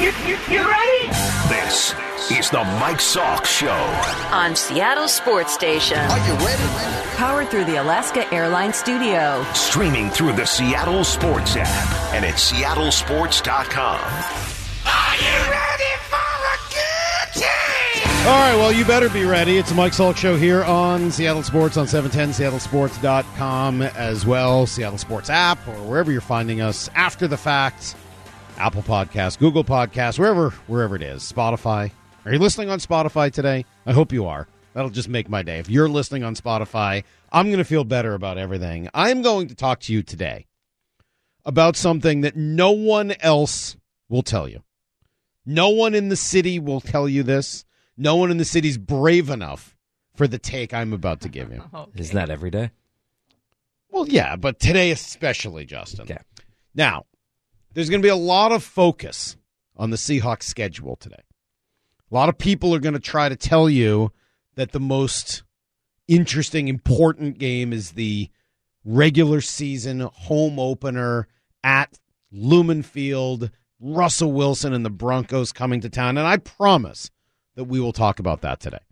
You ready? This is the Mike Salk Show on Seattle Sports Station. Are you ready? Powered through the Alaska Airlines Studio. Streaming through the Seattle Sports app and at seattlesports.com. Are you ready for a good time? All right, well, you better be ready. It's the Mike Salk Show here on Seattle Sports on 710, seattlesports.com as well, Seattle Sports app, or wherever you're finding us after the fact. Apple Podcasts, Google Podcasts, wherever it is. Spotify. Are you listening on Spotify today? I hope you are. That'll just make my day. If you're listening on Spotify, I'm going to feel better about everything. I'm going to talk to you today about something that no one else will tell you. No one in the city will tell you this. No one in the city's brave enough for the take I'm about to give you. Okay. Isn't that every day? Well, yeah, but today especially, Justin. Okay. Now, there's going to be a lot of focus on the Seahawks schedule today. A lot of people are going to try to tell you that the most interesting, important game is the regular season home opener at Lumen Field, Russell Wilson and the Broncos coming to town. And I promise that we will talk about that today.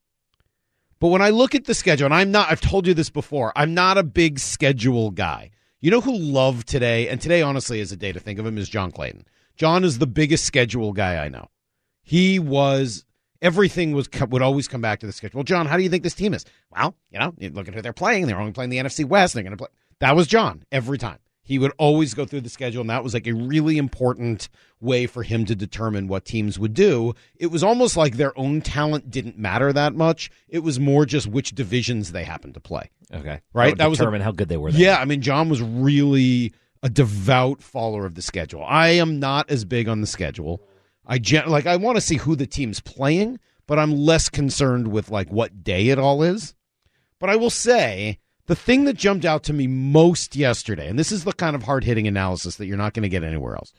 But when I look at the schedule, and I've told you this before, I'm not a big schedule guy. You know who loved today, and today honestly is a day to think of him, is John Clayton. John is the biggest schedule guy I know. Everything would always come back to the schedule. Well, John, how do you think this team is? Well, you look at who they're playing. They're only playing the NFC West. They're going to play. That was John every time. He would always go through the schedule, and that was like a really important way for him to determine what teams would do. It was almost like their own talent didn't matter that much. It was more just which divisions they happened to play. Okay. Right? That would determine how good they were. Then. Yeah, I mean, John was really a devout follower of the schedule. I am not as big on the schedule. I want to see who the team's playing, but I'm less concerned with like what day it all is. But I will say, the thing that jumped out to me most yesterday, and this is the kind of hard-hitting analysis that you're not going to get anywhere else.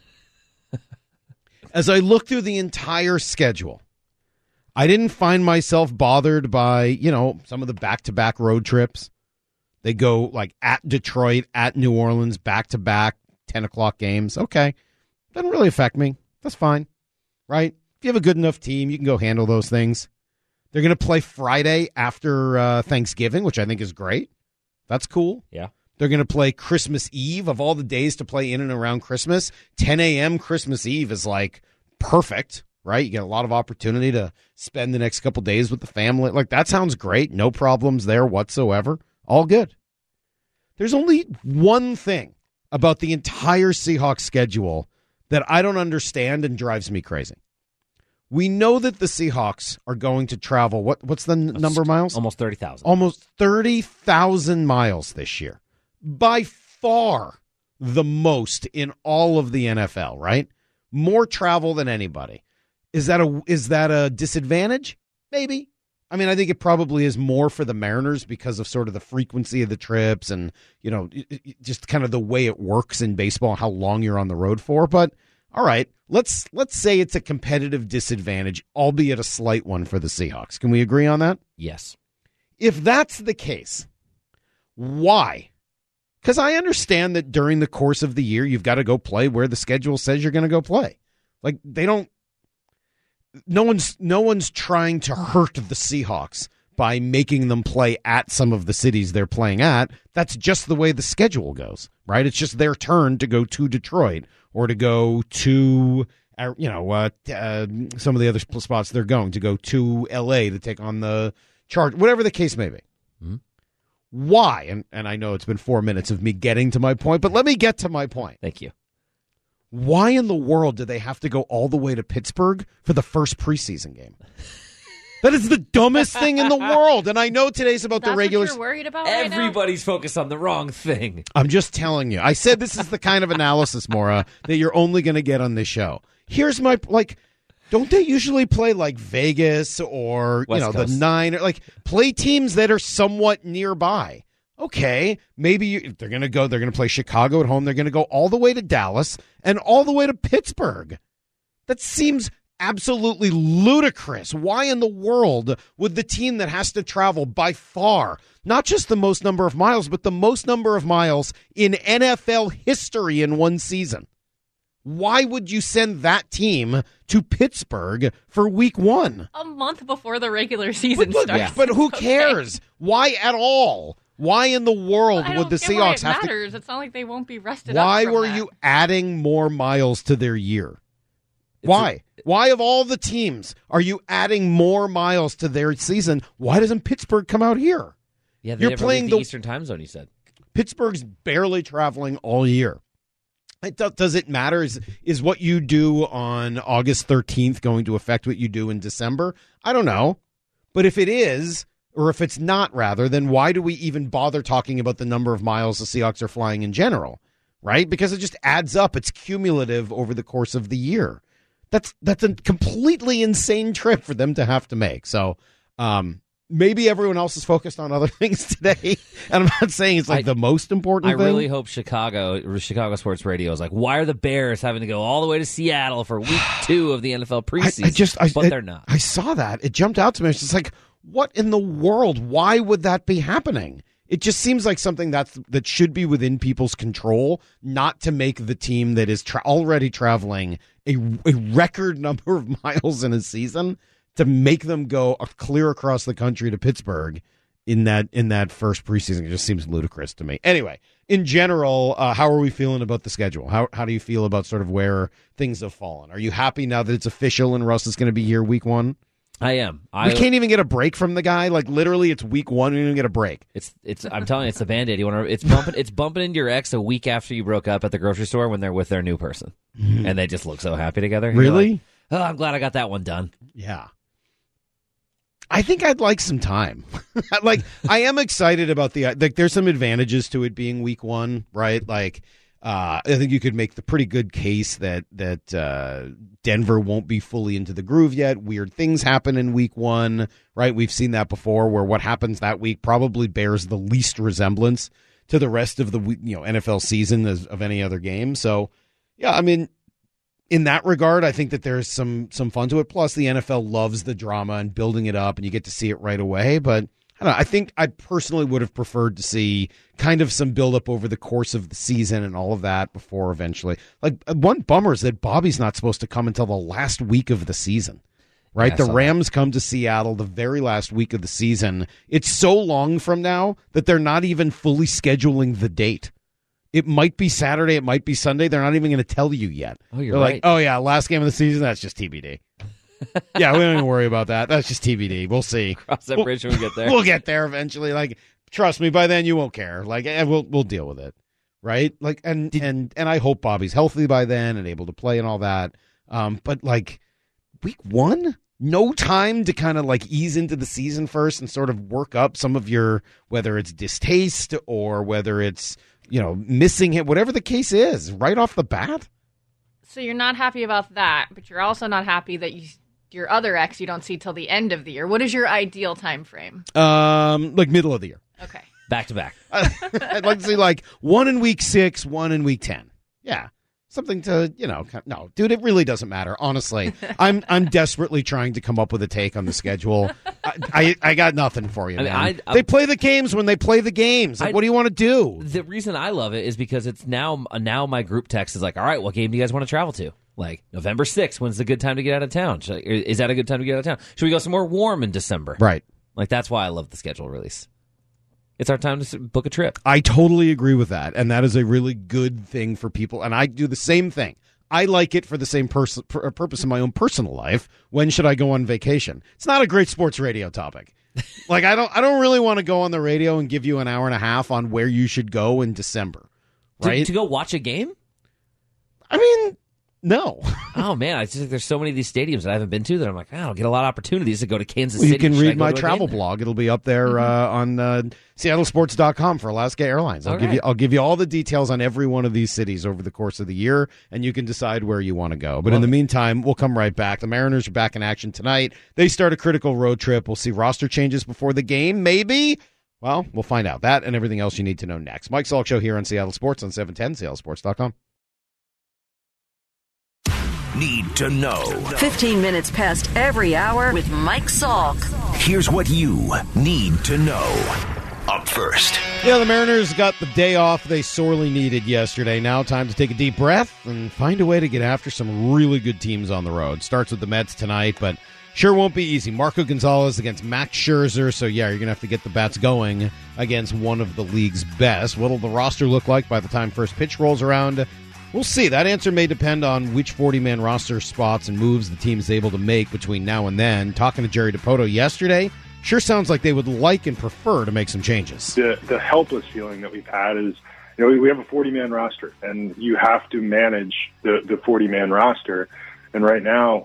As I look through the entire schedule, I didn't find myself bothered by, some of the back-to-back road trips. They go like at Detroit, at New Orleans, back-to-back 10 o'clock games. Okay. Doesn't really affect me. That's fine. Right? If you have a good enough team, you can go handle those things. They're going to play Friday after Thanksgiving, which I think is great. That's cool. Yeah. They're going to play Christmas Eve. Of all the days to play in and around Christmas, 10 a.m. Christmas Eve is like perfect, right? You get a lot of opportunity to spend the next couple days with the family. Like, that sounds great. No problems there whatsoever. All good. There's only one thing about the entire Seahawks schedule that I don't understand and drives me crazy. We know that the Seahawks are going to travel. What's the number of miles? Almost 30,000. Almost 30,000 miles this year. By far the most in all of the NFL, right? More travel than anybody. Is that a disadvantage? Maybe. I mean, I think it probably is more for the Mariners because of sort of the frequency of the trips and, just kind of the way it works in baseball, how long you're on the road for. But all right, let's say it's a competitive disadvantage, albeit a slight one for the Seahawks. Can we agree on that? Yes. If that's the case, why? Because I understand that during the course of the year, you've got to go play where the schedule says you're going to go play. Like, no one's trying to hurt the Seahawks by making them play at some of the cities they're playing at. That's just the way the schedule goes, right? It's just their turn to go to Detroit or to go to, some of the other spots they're going to go to L.A. to take on the Chargers, whatever the case may be. Mm-hmm. Why? And I know it's been 4 minutes of me getting to my point, but let me get to my point. Thank you. Why in the world do they have to go all the way to Pittsburgh for the first preseason game? That is the dumbest thing in the world. And I know today's about the regular. That's what you're worried about right now? Everybody's focused on the wrong thing. I'm just telling you. I said this is the kind of analysis, Maura, that you're only going to get on this show. Here's my, don't they usually play like Vegas or, West Coast. The Nine? Or play teams that are somewhat nearby. Okay, maybe they're going to play Chicago at home. They're going to go all the way to Dallas and all the way to Pittsburgh. That seems absolutely ludicrous. Why in the world would the team that has to travel by far, not just the most number of miles, but the most number of miles in NFL history in one season? Why would you send that team to Pittsburgh for week 1? A month before the regular season starts. But who cares? Why at all? Why in the world would the Seahawks have to? It's not like they won't be rested Why up from were that. you adding more miles to their year? Why? Why of all the teams are you adding more miles to their season? Why doesn't Pittsburgh come out here? Yeah, they You're never playing leave the Eastern time zone, you said. Pittsburgh's barely traveling all year. Does it matter? Is what you do on August 13th going to affect what you do in December? I don't know. But if it is, or if it's not, rather, then why do we even bother talking about the number of miles the Seahawks are flying in general? Right? Because it just adds up. It's cumulative over the course of the year. That's a completely insane trip for them to have to make. So maybe everyone else is focused on other things today. And I'm not saying it's the most important thing. I really hope Chicago Sports Radio is like, why are the Bears having to go all the way to Seattle for week 2 of the NFL preseason? But they're not. I saw that. It jumped out to me. It's just like, what in the world? Why would that be happening? It just seems like something that should be within people's control, not to make the team that is already traveling a record number of miles in a season to make them go clear across the country to Pittsburgh in that first preseason. It just seems ludicrous to me. Anyway, in general, how are we feeling about the schedule? How do you feel about sort of where things have fallen? Are you happy now that it's official and Russ is going to be here week 1? I am. We can't even get a break from the guy. Like literally, it's week 1. We don't even get a break. It's. I'm telling you, it's the Band-Aid. It's bumping into your ex a week after you broke up at the grocery store when they're with their new person, and they just look so happy together. Really? Like, oh, I'm glad I got that one done. Yeah. I think I'd like some time. I am excited about there's some advantages to it being week 1, right? Like, I think you could make the pretty good case that Denver won't be fully into the groove yet. Weird things happen in week 1, right? We've seen that before, where what happens that week probably bears the least resemblance to the rest of the NFL season of any other game. So, yeah, I mean, in that regard, I think that there's some fun to it. Plus, the NFL loves the drama and building it up, and you get to see it right away. But I don't know. I think I personally would have preferred to see kind of some buildup over the course of the season and all of that before eventually. Like, one bummer is that Bobby's not supposed to come until the last week of the season, right? Yeah, the Rams come to Seattle the very last week of the season. It's so long from now that they're not even fully scheduling the date. It might be Saturday. It might be Sunday. They're not even going to tell you yet. Oh, you're They're right. like, oh, yeah, last game of the season, that's just TBD. Yeah, we don't even worry about that. That's just TBD. We'll see. Cross that bridge when we get there. We'll get there eventually. Like, trust me, by then you won't care. Like, we'll deal with it, right? Like, and I hope Bobby's healthy by then and able to play and all that. But like, week 1, no time to kind of like ease into the season first and sort of work up some of your, whether it's distaste or whether it's missing him, whatever the case is, right off the bat. So you're not happy about that, but you're also not happy that your other ex you don't see till the end of the year. What is your ideal time frame? Like middle of the year. Okay. Back to back. I'd like to see like 1 in week 6, 1 in week 10. Yeah. Something to, no, dude, it really doesn't matter. Honestly, I'm desperately trying to come up with a take on the schedule. I got nothing for you, man. They play the games when they play the games. Like, what do you want to do? The reason I love it is because it's now my group text is like, all right, what game do you guys want to travel to? Like, November 6th, when's the good time to get out of town? Is that a good time to get out of town? Should we go somewhere warm in December? Right. Like, that's why I love the schedule release. It's our time to book a trip. I totally agree with that, and that is a really good thing for people, and I do the same thing. I like it for the same purpose in my own personal life. When should I go on vacation? It's not a great sports radio topic. Like, I don't really want to go on the radio and give you an hour and a half on where you should go in December, right? To go watch a game? I mean, no. Oh, man, I just think there's so many of these stadiums that I haven't been to that I'm like, I don't get a lot of opportunities to go to Kansas City. You can read my travel blog. It'll be up there on SeattleSports.com for Alaska Airlines. I'll give you all the details on every one of these cities over the course of the year, and you can decide where you want to go. But in the meantime, we'll come right back. The Mariners are back in action tonight. They start a critical road trip. We'll see roster changes before the game, maybe. Well, we'll find out. That and everything else you need to know next. Mike Salk Show here on Seattle Sports on 710, SeattleSports.com. Need to know. 15 minutes past every hour with Mike Salk. Here's what you need to know up first. Yeah, the Mariners got the day off they sorely needed yesterday. Now time to take a deep breath and find a way to get after some really good teams on the road. Starts with the Mets tonight, but sure won't be easy. Marco Gonzalez against Max Scherzer, so yeah, you're going to have to get the bats going against one of the league's best. What'll the roster look like by the time first pitch rolls around? We'll see. That answer may depend on which 40-man roster spots and moves the team is able to make between now and then. Talking to Jerry Dipoto yesterday, sure sounds like they would like and prefer to make some changes. The helpless feeling that we've had is, we have a 40-man roster, and you have to manage the 40-man roster. And right now,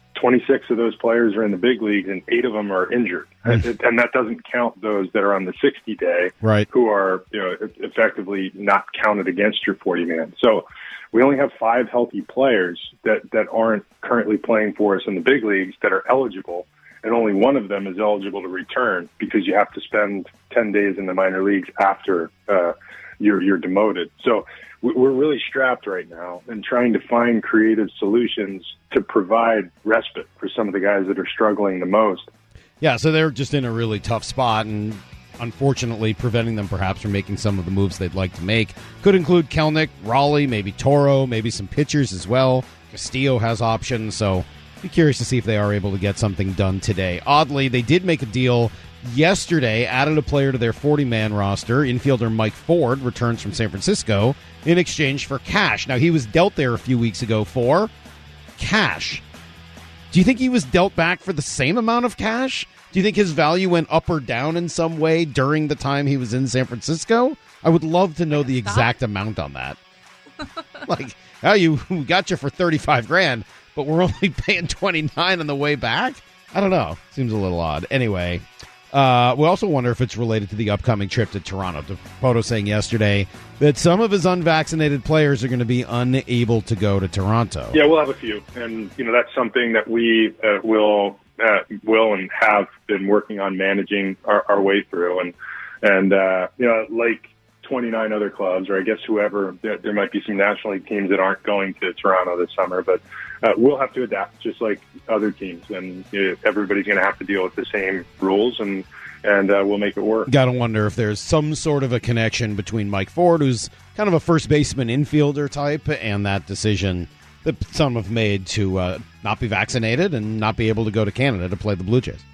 26 of those players are in the big leagues, and 8 of them are injured. And that doesn't count those that are on the 60-day, right, who are effectively not counted against your 40-man. So we only have 5 healthy players that aren't currently playing for us in the big leagues that are eligible, and only one of them is eligible to return because you have to spend 10 days in the minor leagues after you're demoted. So we're really strapped right now and trying to find creative solutions to provide respite for some of the guys that are struggling the most. Yeah, so they're just in a really tough spot, and unfortunately preventing them perhaps from making some of the moves they'd like to make. Could include Kelnick, Raleigh, maybe Toro, maybe some pitchers as well. Castillo has options, so be curious to see if they are able to get something done today. Oddly, they did make a deal yesterday, added a player to their 40-man roster. Infielder Mike Ford returns from San Francisco in exchange for cash. Now, he was dealt there a few weeks ago for cash. Do you think he was dealt back for the same amount of cash? Do you think his value went up or down in some way during the time he was in San Francisco? I would love to know the exact amount on that. Like, we got you for $35,000, but we're only paying $29,000 on the way back? I don't know. Seems a little odd. Anyway, we also wonder if it's related to the upcoming trip to Toronto. Dipoto saying yesterday that some of his unvaccinated players are going to be unable to go to Toronto. Yeah, we'll have a few. And, that's something that we will and have been working on managing our way through. And like 29 other clubs, or I guess whoever, there might be some National League teams that aren't going to Toronto this summer, but we'll have to adapt just like other teams, and everybody's going to have to deal with the same rules, and we'll make it work. Got to wonder if there's some sort of a connection between Mike Ford, who's kind of a first baseman infielder type, and that decision that some have made to not be vaccinated and not be able to go to Canada to play the Blue Jays.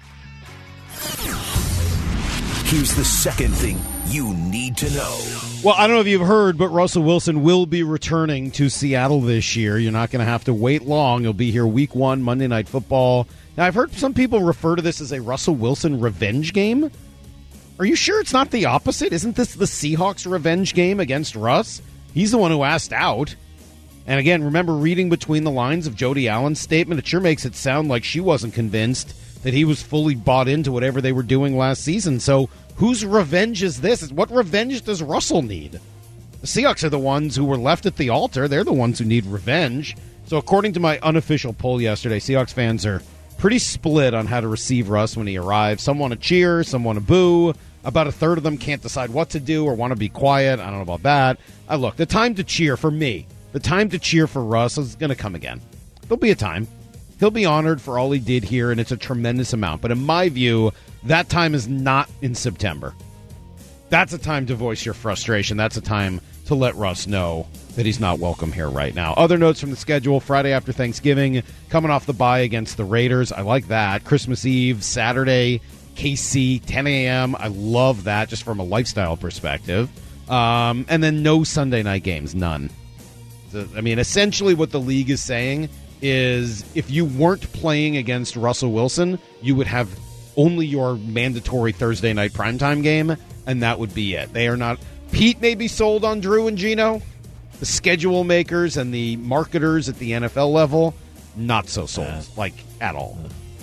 Here's the second thing you need to know. Well, I don't know if you've heard, but Russell Wilson will be returning to Seattle this year. You're not going to have to wait long. He'll be here week 1, Monday Night Football. Now, I've heard some people refer to this as a Russell Wilson revenge game. Are you sure it's not the opposite? Isn't this the Seahawks' revenge game against Russ? He's the one who asked out. And again, remember reading between the lines of Jody Allen's statement? It sure makes it sound like she wasn't convinced that he was fully bought into whatever they were doing last season. So whose revenge is this? What revenge does Russell need? The Seahawks are the ones who were left at the altar. They're the ones who need revenge. So according to my unofficial poll yesterday, Seahawks fans are pretty split on how to receive Russ when he arrives. Some want to cheer, some want to boo. About a third of them can't decide what to do or want to be quiet. I don't know about that. Look, the time to cheer for me, the time to cheer for Russ is going to come again. There'll be a time. He'll be honored for all he did here, and it's a tremendous amount. But in my view, that time is not in September. That's a time to voice your frustration. That's a time to let Russ know that he's not welcome here right now. Other notes from the schedule: Friday after Thanksgiving, coming off the bye against the Raiders. I like that. Christmas Eve, Saturday, KC, 10 a.m. I love that just from a lifestyle perspective. And then no Sunday night games, none. So, I mean, essentially what the league is saying is if you weren't playing against Russell Wilson, you would have only your mandatory Thursday night primetime game, and that would be it. They are not. Pete may be sold on Drew and Gino. The schedule makers and the marketers at the NFL level, not so sold, like at all.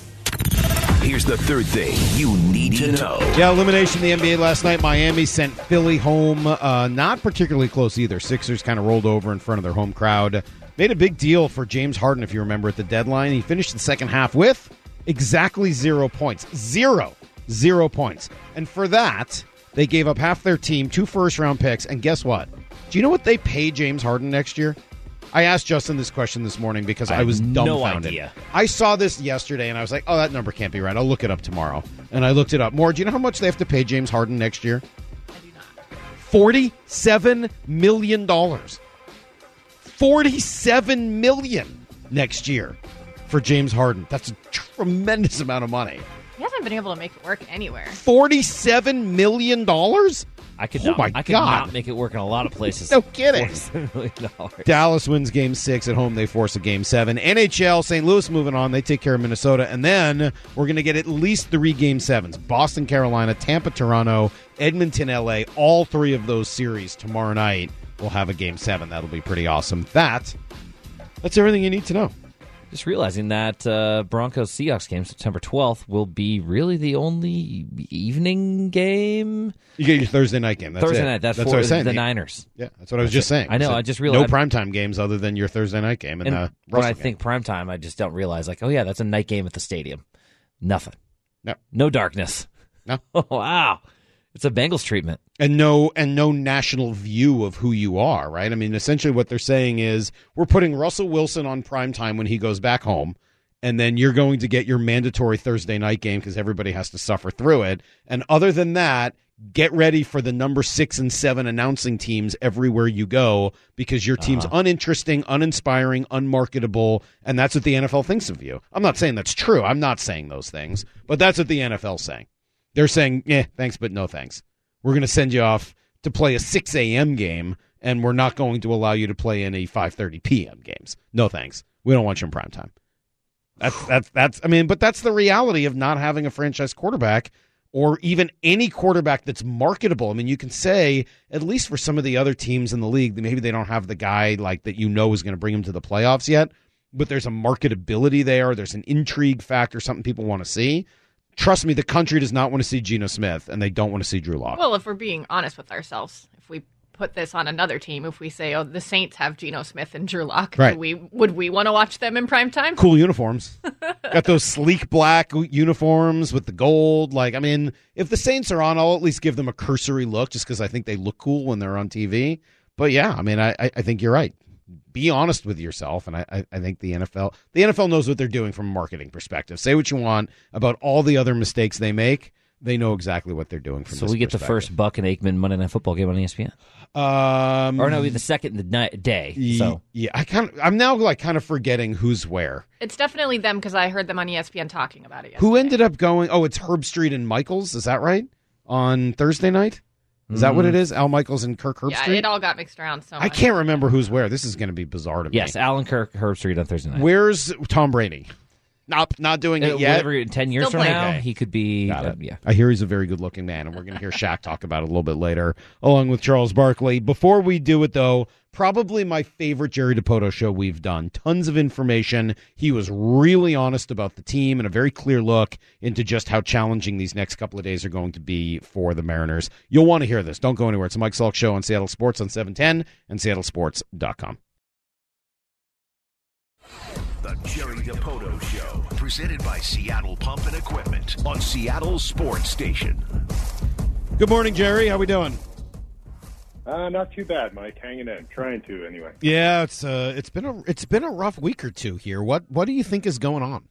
Here's the third thing you need to know. Yeah, elimination in the NBA last night. Miami sent Philly home. Not particularly close either. Sixers kind of rolled over in front of their home crowd. Made a big deal for James Harden, if you remember, at the deadline. He finished the second half with exactly 0 points. 0 points. And for that, they gave up half their team, 2 first-round picks, and guess what? Do you know what they pay James Harden next year? I asked Justin this question this morning because I was dumbfounded. No idea. I saw this yesterday, and I was like, oh, that number can't be right. I'll look it up tomorrow. And I looked it up. More, do you know how much they have to pay James Harden next year? $47 million. $47 million next year for James Harden. That's a tremendous amount of money. He hasn't been able to make it work anywhere. $47 million? I could Oh not, my I could God. not make it work in a lot of places. No kidding. $47 million. Dallas wins Game 6 at home. They force a Game 7. NHL, St. Louis moving on. They take care of Minnesota. And then we're going to get at least 3 Game 7s. Boston, Carolina, Tampa, Toronto, Edmonton, LA. All 3 of those series tomorrow night will have a Game 7. That'll be pretty awesome. That's everything you need to know. Just realizing that Broncos-Seahawks game, September 12th, will be really the only evening game. You get your Thursday night game. That's Thursday it. night. That's what for I was saying. the Niners. Yeah, that's what I was just saying. I know. So I just realized. no primetime games other than your Thursday night game. And the when I Russell game. think primetime, I just don't realize, like, oh, yeah, that's a night game at the stadium. Nothing. No. No darkness. No. Oh, wow. It's a Bengals treatment. And no national view of who you are, right? I mean, essentially what they're saying is we're putting Russell Wilson on primetime when he goes back home, and then you're going to get your mandatory Thursday night game because everybody has to suffer through it. And other than that, get ready for the number 6 and 7 announcing teams everywhere you go because your team's uninteresting, uninspiring, unmarketable, and that's what the NFL thinks of you. I'm not saying that's true. I'm not saying those things, but that's what the NFL's saying. They're saying, thanks, but no thanks. We're going to send you off to play a 6 a.m. game, and we're not going to allow you to play any 5:30 p.m. games. No thanks. We don't want you in primetime. But that's the reality of not having a franchise quarterback or even any quarterback that's marketable. I mean, you can say, at least for some of the other teams in the league, that maybe they don't have the guy like that is going to bring them to the playoffs yet, but there's a marketability there. There's an intrigue factor, something people want to see. Trust me, the country does not want to see Geno Smith, and they don't want to see Drew Lock. Well, if we're being honest with ourselves, if we put this on another team, if we say, oh, the Saints have Geno Smith and Drew Lock, right. would we want to watch them in primetime? Cool uniforms. Got those sleek black uniforms with the gold. Like, I mean, if the Saints are on, I'll at least give them a cursory look just because I think they look cool when they're on TV. But, yeah, I mean, I think you're right. Be honest with yourself, and I think the NFL knows what they're doing from a marketing perspective. Say what you want about all the other mistakes they make. They know exactly what they're doing from So this we get the first Buck and Aikman Monday Night Football game on ESPN? Or no, the second day. So yeah, I'm now kind of forgetting who's where. It's definitely them because I heard them on ESPN talking about it yesterday. Who ended up going? Oh, it's Herb Street and Michaels. Is that right? On Thursday night? Is that what it is? Al Michaels and Kirk Herbstreit? Yeah, it all got mixed around so much. I can't remember who's where. This is going to be bizarre to me. yes, Alan Kirk, Herbstreit on Thursday night. Where's Tom Brady? Not doing it yet. Whatever, 10 years Still from playing. now, Okay. he could be. Got it. Yeah. I hear he's a very good-looking man, and we're going to hear Shaq talk about it a little bit later, along with Charles Barkley. Before we do it, though, probably my favorite Jerry DiPoto show we've done. Tons of information. He was really honest about the team and a very clear look into just how challenging these next couple of days are going to be for the Mariners. You'll want to hear this. Don't go anywhere. It's a Mike Salk Show on Seattle Sports on 710 and seattlesports.com. The Jerry DiPoto Show, presented by Seattle Pump and Equipment on Seattle Sports Station. Good morning, Jerry. How we doing? Not too bad, Mike. Hanging in, trying to anyway. Yeah, it's been a rough week or two here. What do you think is going on?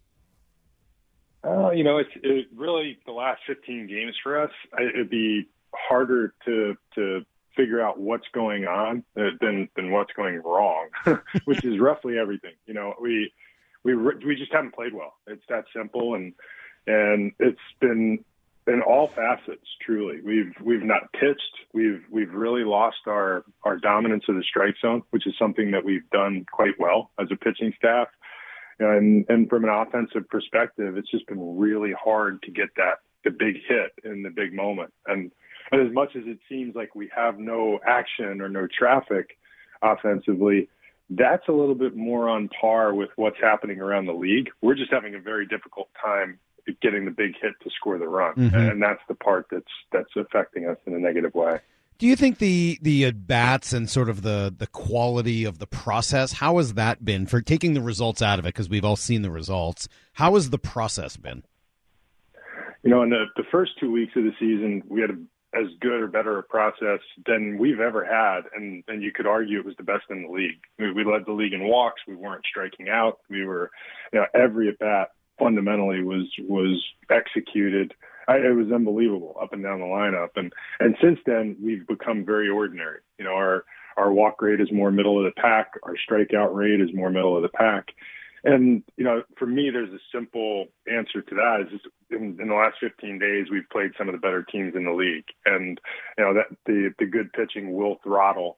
It's really the last 15 games for us. It'd be harder to figure out what's going on than what's going wrong, which is roughly everything. We just haven't played well. It's that simple, and it's been in all facets. Truly, we've not pitched. We've really lost our dominance of the strike zone, which is something that we've done quite well as a pitching staff. And from an offensive perspective, it's just been really hard to get the big hit in the big moment. And as much as it seems like we have no action or no traffic offensively, that's a little bit more on par with what's happening around the league. We're just having a very difficult time getting the big hit to score the run. Mm-hmm. And that's the part that's affecting us in a negative way. Do you think the at-bats and sort of the quality of the process, how has that been for taking the results out of it? Because we've all seen the results. How has the process been? In the first 2 weeks of the season, we had as good or better a process than we've ever had, and you could argue it was the best in the league. We led the league in walks. We weren't striking out. We were, every at bat fundamentally was executed It was unbelievable up and down the lineup. And since then, we've become very ordinary. You know, our walk rate is more middle of the pack. Our strikeout rate is more middle of the pack. And, you know, for me, there's a simple answer to that. Is just in the last 15 days, we've played some of the better teams in the league. And, you know, that the good pitching will throttle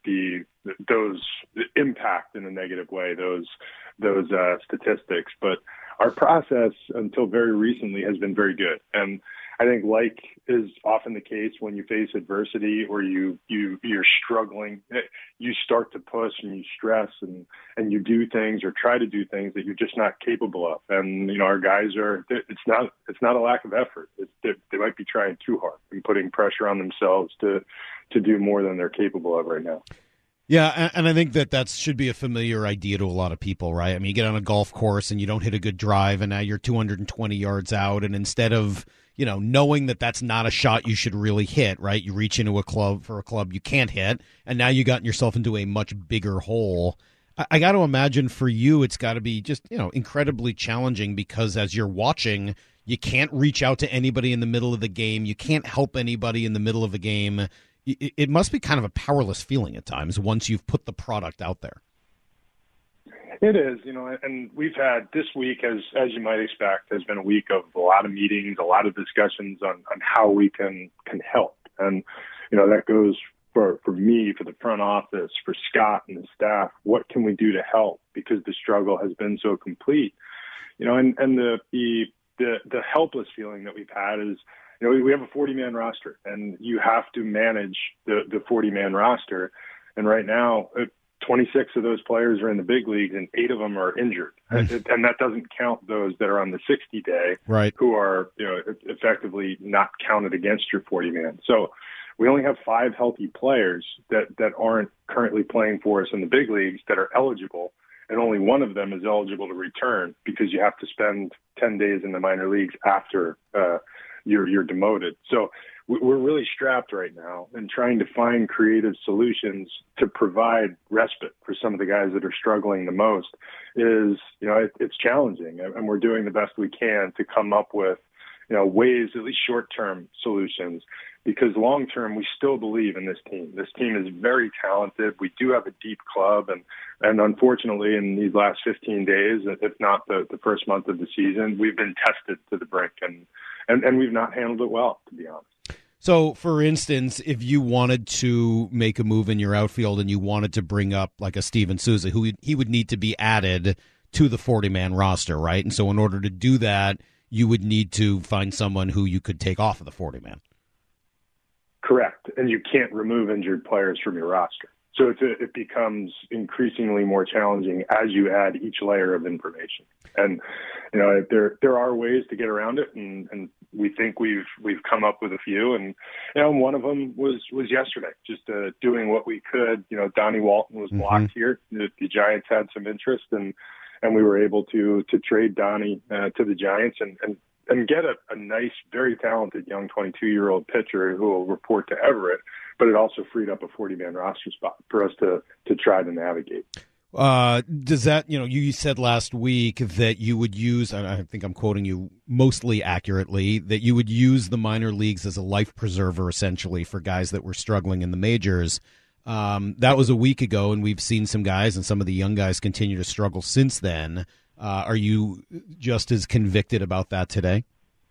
those impact in a negative way, those statistics. But our process until very recently has been very good. And I think, like is often the case when you face adversity or you're struggling, you start to push and you stress and you do things or try to do things that you're just not capable of. And, you know, our guys it's not a lack of effort. They might be trying too hard and putting pressure on themselves to do more than they're capable of right now. Yeah, and I think that should be a familiar idea to a lot of people, right? I mean, you get on a golf course and you don't hit a good drive, and now you're 220 yards out, and instead of, you know, knowing that that's not a shot you should really hit, right? You reach into a club you can't hit, and now you gotten yourself into a much bigger hole. I got to imagine for you it's got to be just, you know, incredibly challenging because as you're watching, you can't reach out to anybody in the middle of the game. You can't help anybody in the middle of a game. It must be kind of a powerless feeling at times once you've put the product out there. It is, you know, and we've had this week, as you might expect, has been a week of a lot of meetings, a lot of discussions on how we can help. And, you know, that goes for me, for the front office, for Scott and the staff. What can we do to help? Because the struggle has been so complete, you know, and the helpless feeling that we've had is, you know, we have a 40-man roster, and you have to manage the 40-man roster. And right now, 26 of those players are in the big leagues, and 8 of them are injured. And that doesn't count those that are on the 60-day, right, who are, you know, effectively not counted against your 40-man. So we only have 5 healthy players that aren't currently playing for us in the big leagues that are eligible, and only one of them is eligible to return because you have to spend 10 days in the minor leagues after you're demoted. So we're really strapped right now and trying to find creative solutions to provide respite for some of the guys that are struggling the most is, you know, it's challenging, and we're doing the best we can to come up with, you know, ways, at least short-term solutions, because long-term we still believe in this team. This team is very talented. We do have a deep club, and unfortunately in these last 15 days, if not the first month of the season, we've been tested to the brink, and we've not handled it well, to be honest. So, for instance, if you wanted to make a move in your outfield and you wanted to bring up like a Steven Souza, he would need to be added to the 40-man roster, right? And so in order to do that, you would need to find someone who you could take off of the 40-man. Correct. And you can't remove injured players from your roster. So it becomes increasingly more challenging as you add each layer of information. And, you know, there are ways to get around it, and we think we've come up with a few. And, you know, one of them was yesterday, just doing what we could. You know, Donnie Walton was blocked here. The Giants had some interest, and we were able to trade Donnie to the Giants and get a nice, very talented young 22-year-old pitcher who will report to Everett. But it also freed up a 40-man roster spot for us to try to navigate. Does that, you know, you said last week that you would use, and I think I'm quoting you mostly accurately, that you would use the minor leagues as a life preserver, essentially, for guys that were struggling in the majors. That was a week ago, and we've seen some guys, and some of the young guys continue to struggle since then. Are you just as convicted about that today?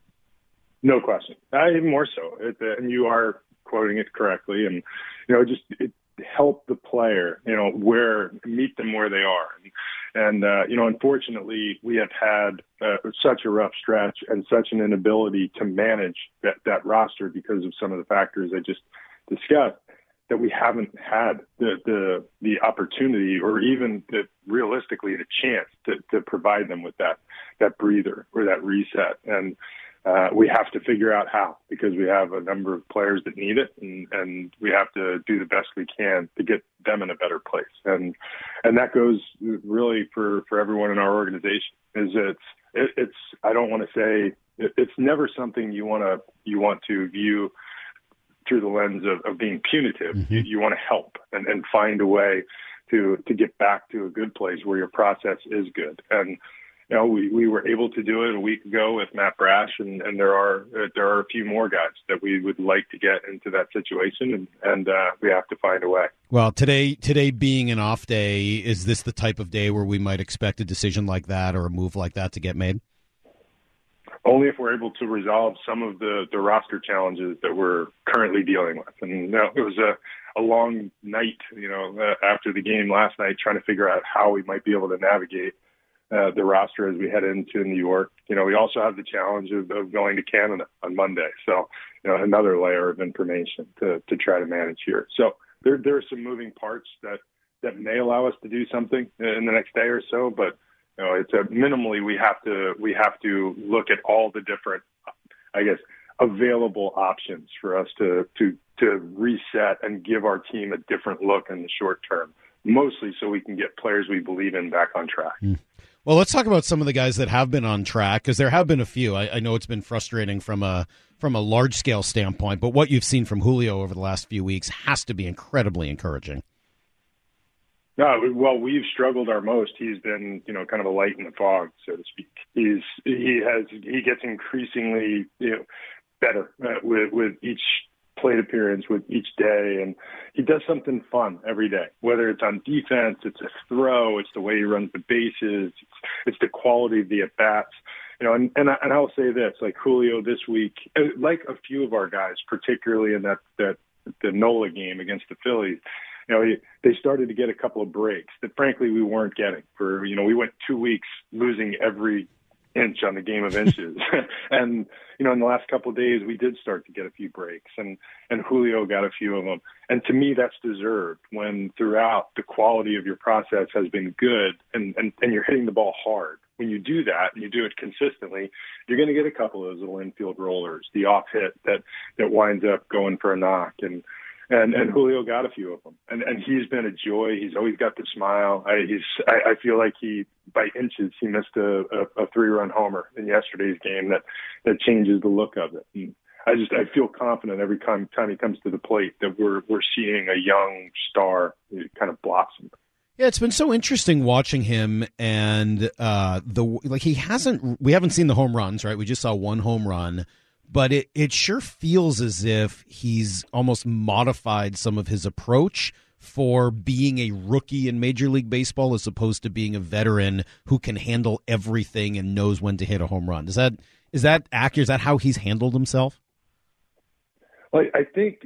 No question. Even more so. And you are quoting it correctly, and, you know, just help the player, you know, meet them where they are. And you know, unfortunately, we have had such a rough stretch and such an inability to manage that roster because of some of the factors I just discussed, that we haven't had the opportunity or even realistically the chance to provide them with that breather or that reset. And we have to figure out how, because we have a number of players that need it, and we have to do the best we can to get them in a better place. And that goes really for everyone in our organization. It's I don't want to say it's never something you want to view through the lens of being punitive. Mm-hmm. You want to help and find a way to get back to a good place where your process is good. And we were able to do it a week ago with Matt Brash, and there are a few more guys that we would like to get into that situation, and we have to find a way. Well, today being an off day, is this the type of day where we might expect a decision like that or a move like that to get made? Only if we're able to resolve some of the roster challenges that we're currently dealing with. And it was a long night, after the game last night, trying to figure out how we might be able to navigate the roster as we head into New York. We also have the challenge of going to Canada on Monday. So, another layer of information to try to manage here. So there are some moving parts that may allow us to do something in the next day or so, but it's minimally we have to look at all the different, available options for us to reset and give our team a different look in the short term, mostly so we can get players we believe in back on track. Well, let's talk about some of the guys that have been on track, because there have been a few. I know it's been frustrating from a large scale standpoint, but what you've seen from Julio over the last few weeks has to be incredibly encouraging. No, well, we've struggled our most. He's been, kind of a light in the fog, so to speak. He gets increasingly, better with each plate appearance, with each day, and he does something fun every day. Whether it's on defense, it's a throw, it's the way he runs the bases, it's the quality of the at bats. And I'll say this, like Julio this week, like a few of our guys, particularly in the NOLA game against the Phillies. They started to get a couple of breaks that, frankly, we weren't getting. We went 2 weeks losing every inch on the game of inches. And, in the last couple of days, we did start to get a few breaks, and Julio got a few of them. And to me, that's deserved when throughout the quality of your process has been good and you're hitting the ball hard. When you do that and you do it consistently, you're going to get a couple of those little infield rollers, the off hit that winds up going for a knock. And Julio got a few of them, and he's been a joy. He's always got the smile. I feel like he, by inches, he missed a 3-run homer in yesterday's game that changes the look of it. And I feel confident every time he comes to the plate that we're seeing a young star kind of blossom. Yeah, it's been so interesting watching him, and we haven't seen the home runs, right? We just saw one home run. But it sure feels as if he's almost modified some of his approach for being a rookie in Major League Baseball as opposed to being a veteran who can handle everything and knows when to hit a home run. Is that accurate? Is that how he's handled himself? Well, I think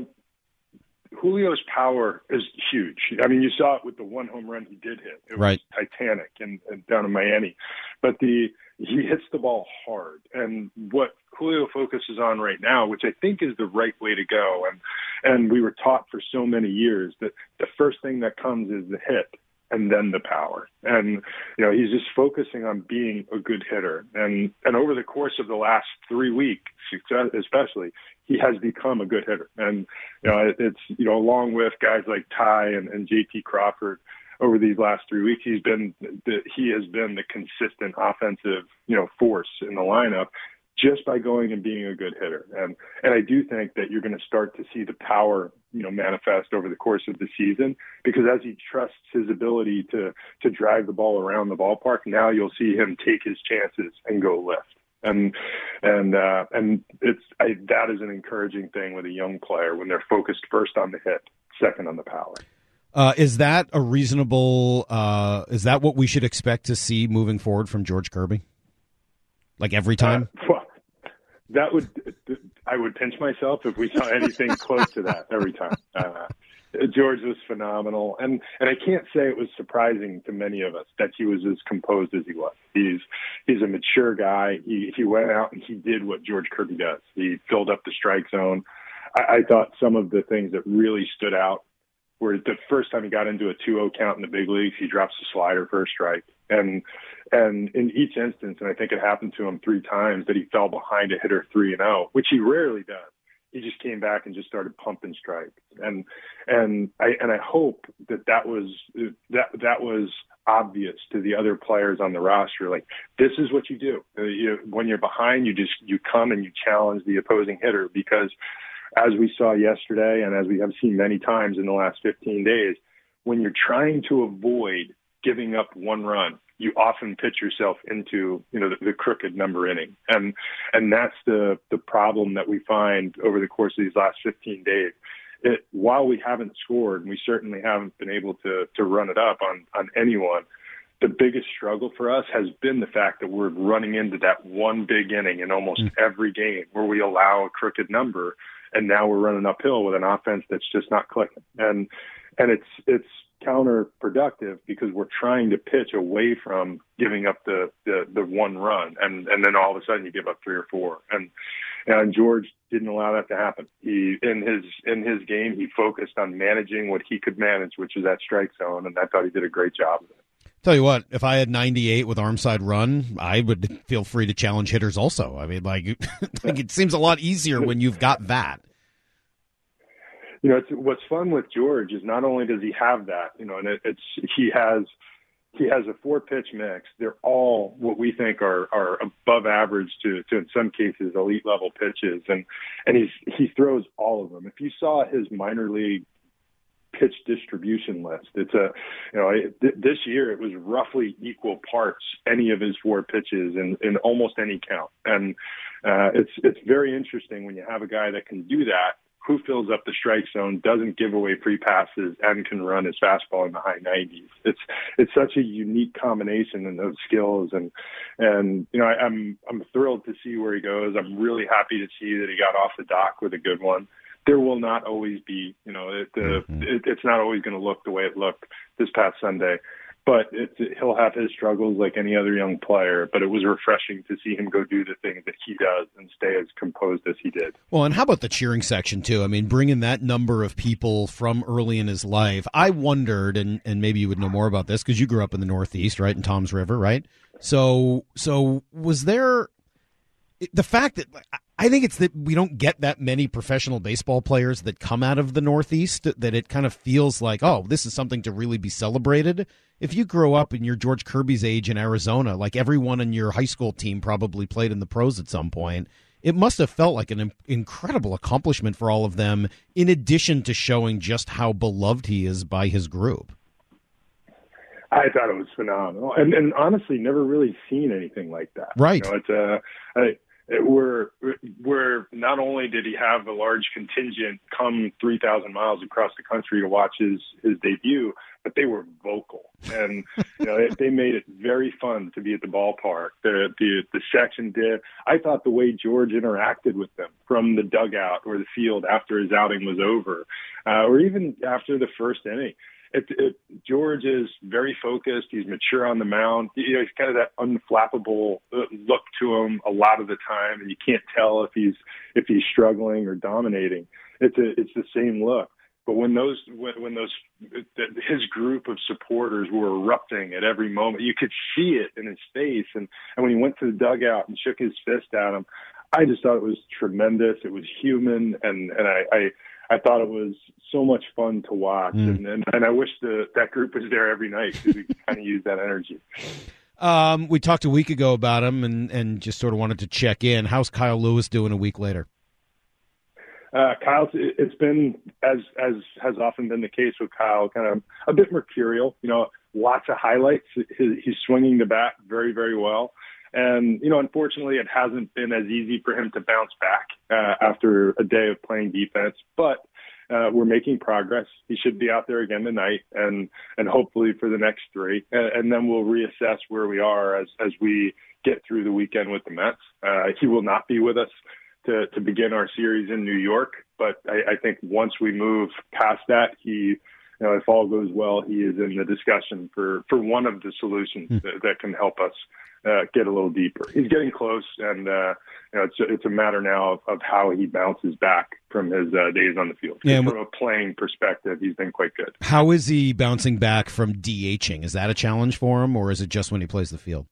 Julio's power is huge. I mean, you saw it with the one home run he did hit. It was titanic and down in Miami. But he hits the ball hard. And what Julio focuses on right now, which I think is the right way to go, and we were taught for so many years that the first thing that comes is the hit and then the power. And, he's just focusing on being a good hitter. And over the course of the last 3 weeks, especially, he has become a good hitter. And, it's, along with guys like Ty and JT Crawford over these last 3 weeks, he has been the consistent offensive, force in the lineup just by going and being a good hitter. And I do think that you're going to start to see the power, manifest over the course of the season, because as he trusts his ability to drive the ball around the ballpark, now you'll see him take his chances and go lift. And that is an encouraging thing with a young player when they're focused first on the hit, second on the power. Is that a reasonable? Is that what we should expect to see moving forward from George Kirby? Like every time? I would pinch myself if we saw anything close to that every time. George was phenomenal, and I can't say it was surprising to many of us that he was as composed as he was. He's a mature guy. He went out and he did what George Kirby does. He filled up the strike zone. I thought some of the things that really stood out were the first time he got into a 2-0 count in the big leagues, he drops a slider for a strike. And in each instance, and I think it happened to him 3 times, that he fell behind a hitter 3-0, which he rarely does. He just came back and just started pumping strikes. And I hope that was obvious to the other players on the roster. Like, this is what you do. When you're behind, you come and you challenge the opposing hitter, because as we saw yesterday and as we have seen many times in the last 15 days, when you're trying to avoid giving up one run you often pitch yourself into, the crooked number inning. And that's the problem that we find over the course of these last 15 days. While we haven't scored, and we certainly haven't been able to run it up on anyone, the biggest struggle for us has been the fact that we're running into that one big inning in almost every game where we allow a crooked number, and now we're running uphill with an offense that's just not clicking. And it's counterproductive because we're trying to pitch away from giving up the one run, and then all of a sudden you give up 3 or 4. And George didn't allow that to happen. He in his game, he focused on managing what he could manage, which is that strike zone, and I thought he did a great job of it. Tell you what, if I had 98 with arm side run, I would feel free to challenge hitters also. I mean, like it seems a lot easier when you've got that. What's fun with George is not only does he have that, and he has a 4-pitch mix. They're all what we think are above average to in some cases elite level pitches, and he throws all of them. If you saw his minor league pitch distribution list, it's this year it was roughly equal parts any of his 4 pitches in almost any count, and it's very interesting when you have a guy that can do that, who fills up the strike zone, doesn't give away free passes, and can run his fastball in the high 90s. It's such a unique combination in those skills, and I'm thrilled to see where he goes. I'm really happy to see that he got off the dock with a good one. There will not always be, it's not always going to look the way it looked this past Sunday. But he'll have his struggles like any other young player, but it was refreshing to see him go do the things that he does and stay as composed as he did. Well, and how about the cheering section, too? I mean, bringing that number of people from early in his life. I wondered, and maybe you would know more about this because you grew up in the Northeast, right, in Toms River, right? So was there the fact that I think it's that we don't get that many professional baseball players that come out of the Northeast, that it kind of feels like, oh, this is something to really be celebrated. If you grow up and you're George Kirby's age in Arizona, like everyone in your high school team probably played in the pros at some point, it must have felt like an incredible accomplishment for all of them, in addition to showing just how beloved he is by his group. I thought it was phenomenal, and honestly, never really seen anything like that. Right. We're not only did he have a large contingent come 3,000 miles across the country to watch his debut, but they were vocal, and they made it very fun to be at the ballpark. The section did. I thought the way George interacted with them from the dugout or the field after his outing was over, or even after the first inning. George is very focused. He's mature on the mound. He's kind of that unflappable look to him a lot of the time, and you can't tell if he's struggling or dominating. It's the same look. But when his group of supporters were erupting at every moment, you could see it in his face. And when he went to the dugout and shook his fist at him, I just thought it was tremendous. It was human, and I thought it was so much fun to watch, and I wish that group was there every night because we could kind of use that energy. We talked a week ago about him and just sort of wanted to check in. How's Kyle Lewis doing a week later? Kyle, it's been, as has often been the case with Kyle, kind of a bit mercurial. Lots of highlights. He's swinging the bat very, very well. And, unfortunately, it hasn't been as easy for him to bounce back after a day of playing defense. But we're making progress. He should be out there again tonight and hopefully for the next 3. And then we'll reassess where we are as we get through the weekend with the Mets. He will not be with us to begin our series in New York. But I think once we move past that, if all goes well, he is in the discussion for one of the solutions that can help us get a little deeper. He's getting close, and it's a matter now of how he bounces back from his days on the field. Yeah, from a playing perspective, he's been quite good. How is he bouncing back from DHing? Is that a challenge for him, or is it just when he plays the field?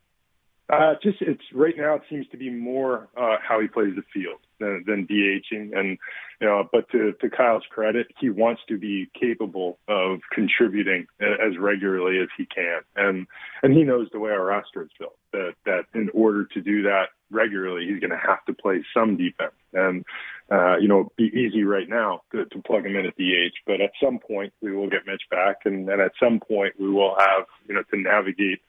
It's right now. It seems to be more how he plays the field than DHing, and but to Kyle's credit, he wants to be capable of contributing as regularly as he can, and he knows the way our roster is built. That in order to do that regularly, he's going to have to play some defense, and be easy right now to plug him in at DH. But at some point, we will get Mitch back, and at some point, we will have to navigate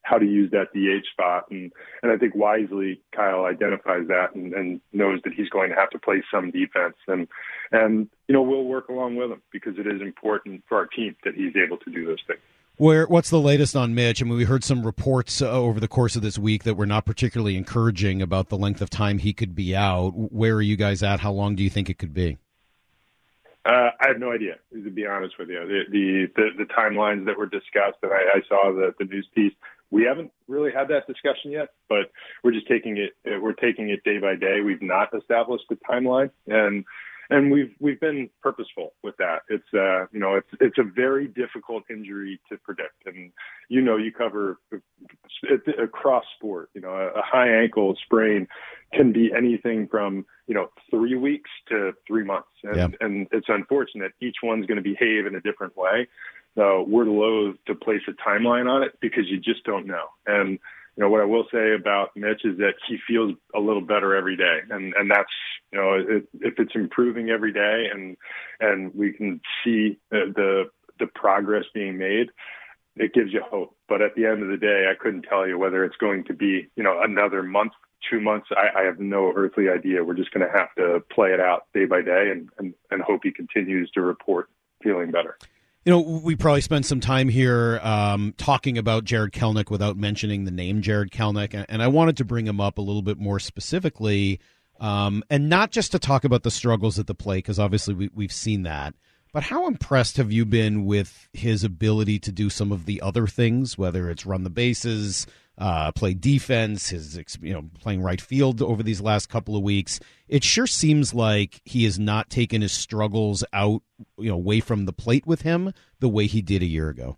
how to use that DH spot. And I think wisely Kyle identifies that and knows that he's going to have to play some defense. And we'll work along with him because it is important for our team that he's able to do those things. What's the latest on Mitch? I mean, we heard some reports over the course of this week that were not particularly encouraging about the length of time he could be out. Where are you guys at? How long do you think it could be? I have no idea, to be honest with you. The timelines that were discussed, and I saw the news piece. We haven't really had that discussion yet, but we're just taking it. We're taking it day by day. We've not established a timeline, and we've been purposeful with that. It's a very difficult injury to predict, and you cover across sport. A high ankle sprain can be anything from 3 weeks to 3 months, and it's unfortunate. Each one's going to behave in a different way. So we're loath to place a timeline on it because you just don't know. And what I will say about Mitch is that he feels a little better every day, and that's if it's improving every day, and we can see the progress being made, it gives you hope. But at the end of the day, I couldn't tell you whether it's going to be another month, 2 months. I have no earthly idea. We're just going to have to play it out day by day and hope he continues to report feeling better. We probably spent some time here talking about Jarred Kelenic without mentioning the name Jarred Kelenic, and I wanted to bring him up a little bit more specifically, and not just to talk about the struggles at the plate, because obviously we've seen that, but how impressed have you been with his ability to do some of the other things, whether it's run the bases, play defense, his playing right field over these last couple of weeks? It sure seems like he has not taken his struggles out, away from the plate with him the way he did a year ago.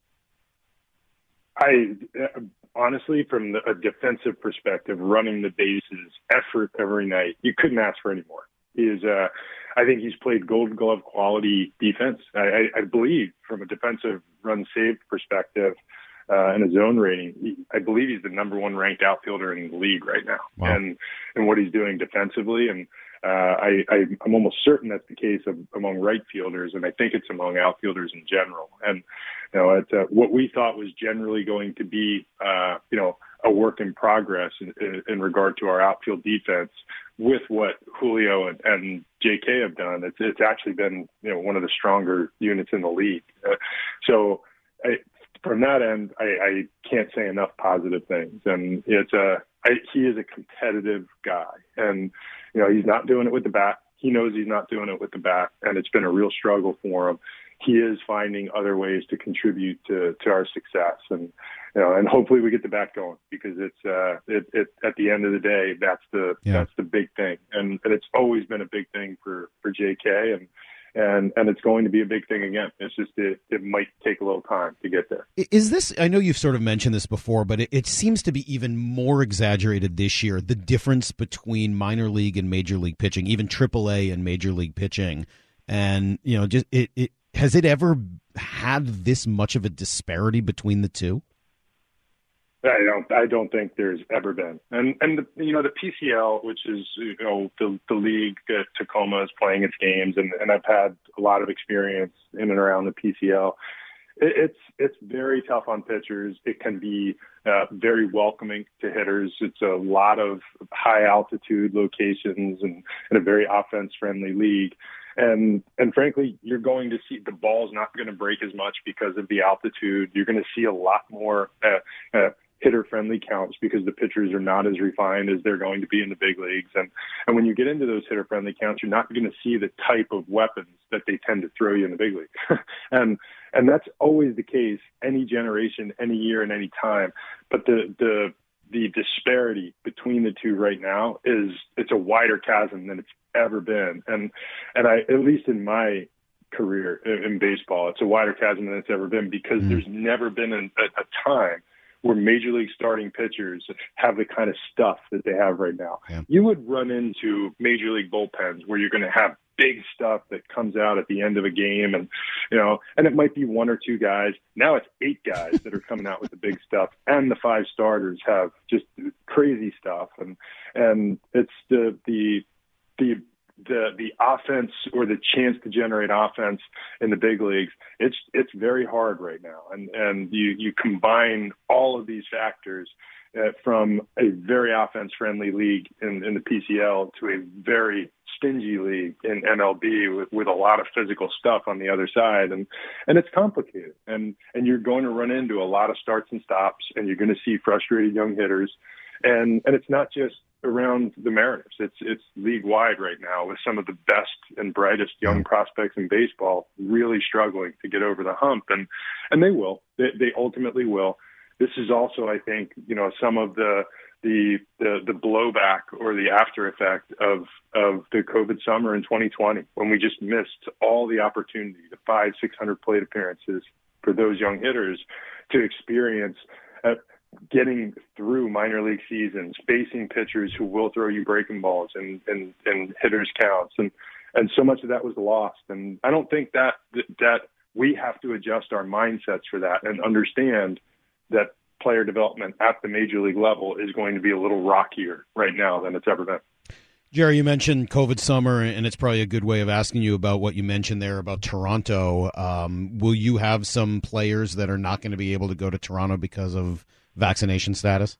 I honestly, from a defensive perspective, running the bases, effort every night, you couldn't ask for any more. I think he's played Gold Glove quality defense. I believe from a defensive run saved perspective, and a zone rating, I believe he's the number one ranked outfielder in the league right now. Wow. And what he's doing defensively. And I'm almost certain that's the case among right fielders, and I think it's among outfielders in general. And it's what we thought was generally going to be a work in progress in regard to our outfield defense. With what Julio and JK have done, it's actually been one of the stronger units in the league. From that end, I can't say enough positive things. And he is a competitive guy, and he's not doing it with the bat. He knows he's not doing it with the bat, and it's been a real struggle for him. He is finding other ways to contribute to our success, and hopefully we get the bat going, because it's at the end of the day, that's the big thing, and it's always been a big thing for JK, and it's going to be a big thing again. It's just it might take a little time to get there. Is this? I know you've sort of mentioned this before, but it seems to be even more exaggerated this year. The difference between minor league and major league pitching, even AAA and major league pitching, and just it has it ever had this much of a disparity between the two? I don't think there's ever been. And the PCL, which is the league that Tacoma is playing its games, and I've had a lot of experience in and around the PCL. It's very tough on pitchers. It can be very welcoming to hitters. It's a lot of high altitude locations and a very offense friendly league. And frankly, you're going to see the ball's not going to break as much because of the altitude. You're going to see a lot more hitter-friendly counts because the pitchers are not as refined as they're going to be in the big leagues. And when you get into those hitter-friendly counts, you're not going to see the type of weapons that they tend to throw you in the big league. and that's always the case, any generation, any year, and any time. But the disparity between the two right now it's a wider chasm than it's ever been. And I, at least in my career in baseball, it's a wider chasm than it's ever been, because there's never been a time where major league starting pitchers have the kind of stuff that they have right now. Yeah. You would run into major league bullpens where you're going to have big stuff that comes out at the end of a game, and it might be one or two guys. Now it's 8 guys that are coming out with the big stuff, and the 5 starters have just crazy stuff, and it's the the offense or the chance to generate offense in the big leagues, it's very hard right now. And you combine all of these factors from a very offense-friendly league in the PCL to a very stingy league in MLB with a lot of physical stuff on the other side. And it's complicated. And you're going to run into a lot of starts and stops, and you're going to see frustrated young hitters. And it's not just around the Mariners. It's league-wide right now with some of the best and brightest young prospects in baseball really struggling to get over the hump. And they will. They ultimately will. This is also, I think, some of the blowback or the after effect of the COVID summer in 2020, when we just missed all the opportunity, the 500-600 plate appearances for those young hitters to experience getting through minor league seasons, facing pitchers who will throw you breaking balls and hitters counts. And so much of that was lost. And I don't think that we have to adjust our mindsets for that and understand that player development at the major league level is going to be a little rockier right now than it's ever been. Jerry, you mentioned COVID summer, and it's probably a good way of asking you about what you mentioned there about Toronto. Will you have some players that are not going to be able to go to Toronto because of vaccination status?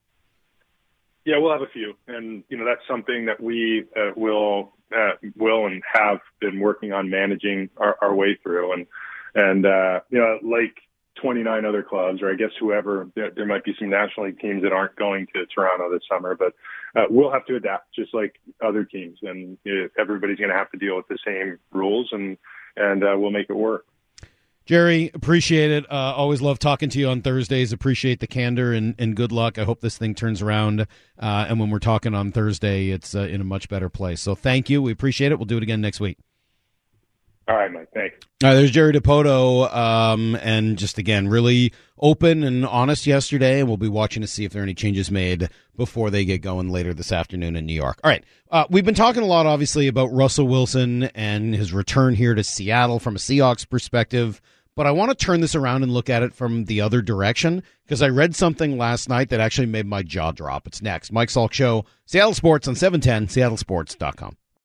Yeah, we'll have a few. And, that's something that we will and have been working on managing our way through. And like 29 other clubs, or I guess whoever, there might be some National League teams that aren't going to Toronto this summer, but we'll have to adapt just like other teams, and everybody's going to have to deal with the same rules, and we'll make it work. Jerry, appreciate it. Always love talking to you on Thursdays. Appreciate the candor, and good luck. I hope this thing turns around, and when we're talking on Thursday, it's in a much better place. So thank you. We appreciate it. We'll do it again next week. All right, Mike. Thanks. All right, there's Jerry Dipoto, and just, again, really open and honest yesterday, and we'll be watching to see if there are any changes made before they get going later this afternoon in New York. All right, we've been talking a lot, obviously, about Russell Wilson and his return here to Seattle from a Seahawks perspective, but I want to turn this around and look at it from the other direction, because I read something last night that actually made my jaw drop. It's next. Mike Salk Show, Seattle Sports on 710, seattlesports.com.